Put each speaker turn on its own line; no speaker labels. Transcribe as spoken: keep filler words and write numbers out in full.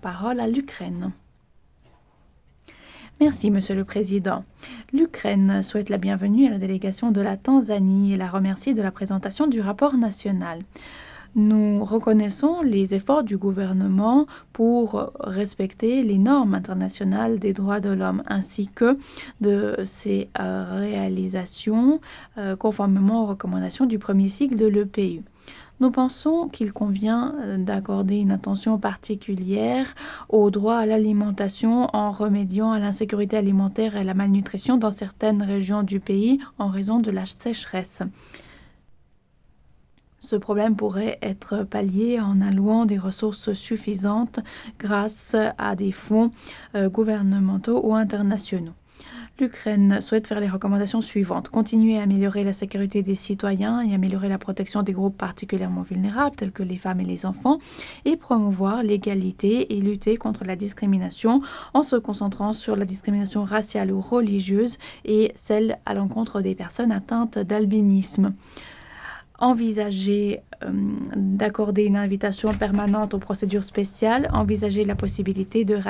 parole à l'Ukraine. Merci, Monsieur le Président. L'Ukraine souhaite la bienvenue à la délégation de la Tanzanie et la remercie de la présentation du rapport national. Nous reconnaissons les efforts du gouvernement pour respecter les normes internationales des droits de l'homme ainsi que de ses euh, réalisations euh, conformément aux recommandations du premier cycle de l'E P U. Nous pensons qu'il convient d'accorder une attention particulière au droit à l'alimentation en remédiant à l'insécurité alimentaire et à la malnutrition dans certaines régions du pays en raison de la sécheresse. Ce problème pourrait être pallié en allouant des ressources suffisantes grâce à des fonds euh, gouvernementaux ou internationaux. L'Ukraine souhaite faire les recommandations suivantes. Continuer à améliorer la sécurité des citoyens et améliorer la protection des groupes particulièrement vulnérables tels que les femmes et les enfants et promouvoir l'égalité et lutter contre la discrimination en se concentrant sur la discrimination raciale ou religieuse et celle à l'encontre des personnes atteintes d'albinisme. Envisager euh, d'accorder une invitation permanente aux procédures spéciales, envisager la possibilité de